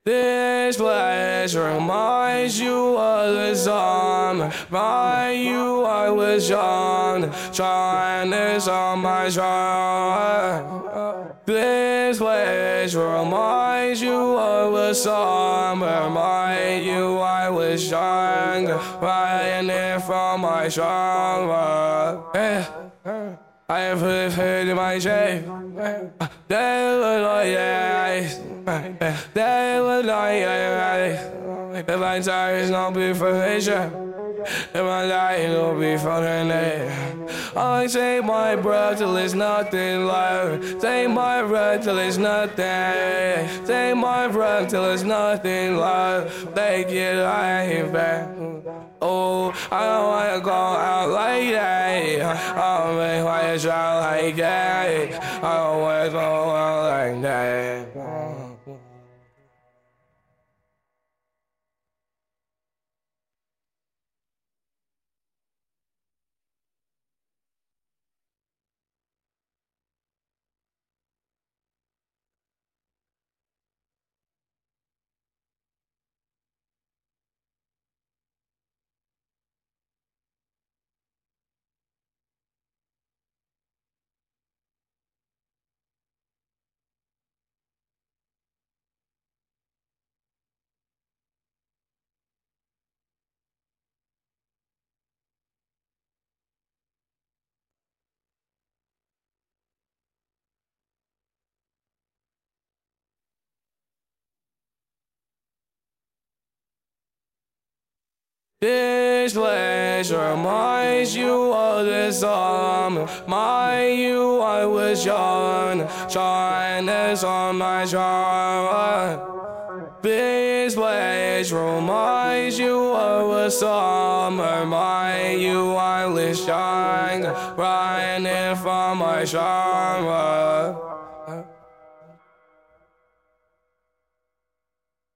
This place reminds you of the summer. By you I was young, trying this on my shoulder. This place reminds you of the summer. By you I was young, riding it from my shoulder. I have heard in my shape. They look like eyes. They look like eyes. If I die, it's not be for vision. If I die, it'll be for the name. I take my breath till there's nothing left. Take my breath till there's nothing. Take my breath till there's nothing left. Take it right back. Oh, I don't wanna go out like that. I don't make my child like that. I don't wanna go out like that. This place reminds you of the summer. You I was young, trying this on my shoulder. This place reminds you of the summer. You I was young, riding it from my shoulder.